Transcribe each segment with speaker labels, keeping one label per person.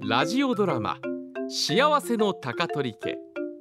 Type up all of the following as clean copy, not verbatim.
Speaker 1: ラジオドラマ幸せの高取家。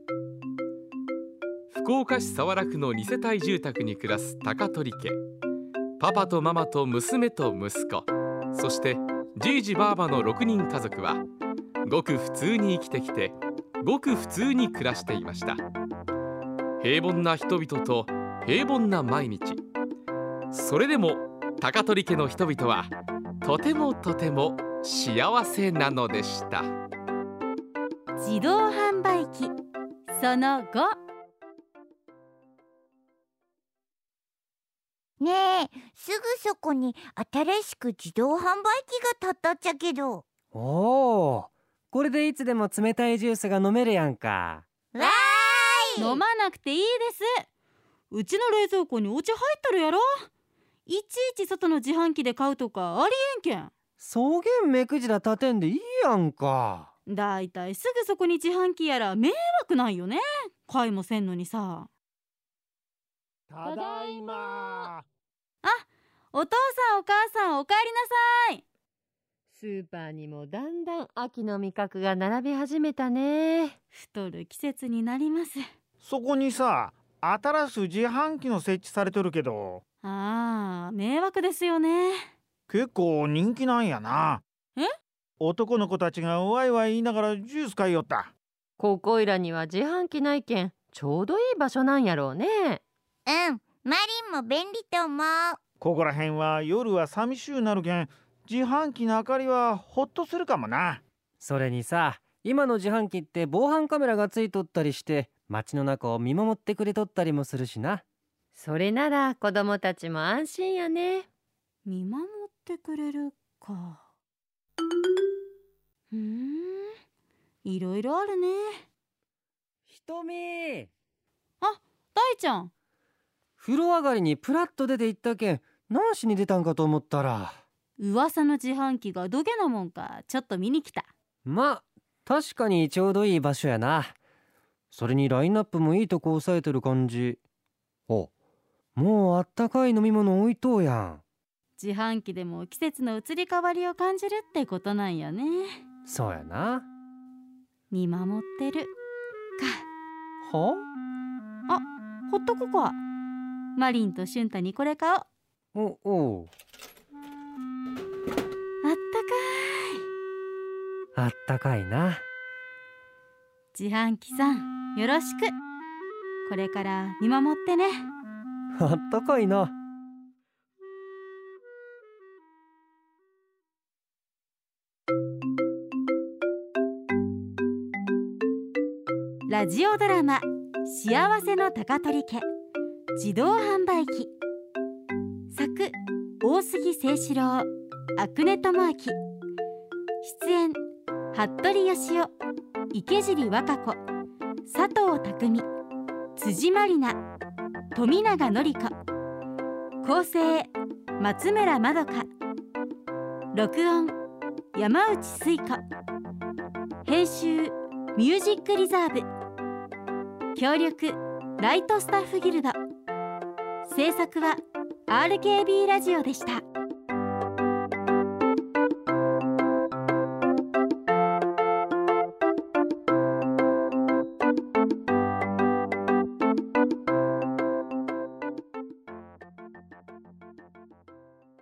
Speaker 1: 福岡市早良区の2世帯住宅に暮らす高取家。パパとママと娘と息子、そしてじいじばあばの6人家族はごく普通に生きてきて、ごく普通に暮らしていました。平凡な人々と平凡な毎日。それでも高取家の人々はとてもとても幸せなのでした。
Speaker 2: 自動販売機その5。
Speaker 3: ねえ、すぐそこに新しく自動販売機が建ったっちゃけど。
Speaker 4: おお、これでいつでも冷たいジュースが飲めるやんか。
Speaker 3: わーい。
Speaker 2: 飲まなくていいです。うちの冷蔵庫にお茶入っとるやろ。いちいち外の自販機で買うとかありえんけん。
Speaker 4: そげん目くじら立てんでいいやんか。
Speaker 2: だいたいすぐそこに自販機やら迷惑ないよね。買いもせんのにさ。
Speaker 5: ただいま。
Speaker 2: お父さんお母さんおかえりなさい。
Speaker 6: スーパーにもだんだん秋の味覚が並び始めたね。
Speaker 2: 太る季節になります。
Speaker 5: そこにさ、新しい自販機の設置されてるけど。
Speaker 2: 迷惑ですよね。
Speaker 5: 結構人気なんやな。男の子たちがワイワイ言いながらジュース買いよった。
Speaker 6: ここいらには自販機ないけん、ちょうどいい場所なんやろうね。
Speaker 3: マリンも便利と思う。
Speaker 5: ここらへんは夜は寂しゅうなるけん、自販機の明かりはホッとするかもな。
Speaker 4: それにさ、今の自販機って防犯カメラがついとったりして街の中を見守ってくれとったりもするしな。
Speaker 6: それなら子供たちも安心やね。
Speaker 2: 見守ってくれるか。いろいろあるね。
Speaker 4: ひとみ、
Speaker 2: 大ちゃん。
Speaker 4: 風呂上がりにプラッと出て行ったけん何しに出たんかと思ったら、
Speaker 2: 噂の自販機がどげなもんかちょっと見に来た。
Speaker 4: 確かにちょうどいい場所やな。それにラインナップもいいとこ抑えてる感じ。もうあったかい飲み物置いとうやん。
Speaker 2: 自販機でも季節の移り変わりを感じるってことなんやね。
Speaker 4: そうやな。
Speaker 2: 見守ってるか。
Speaker 4: は？
Speaker 2: ほっとこか。マリンとシュンタにこれ買おう。
Speaker 4: おう。あったかいな。
Speaker 2: 自販機さんよろしく。これから見守ってね。
Speaker 4: あったかいな。
Speaker 2: ラジオドラマ幸せの高取家自動販売機。作大杉誠志郎、阿久根智明。出演服部義雄、池尻和歌子、佐藤匠、辻まりな、富永典子。構成松村まどか。録音山内水子。編集ミュージックリザーブ。協力ライトスタッフギルド。制作は RKB ラジオでした。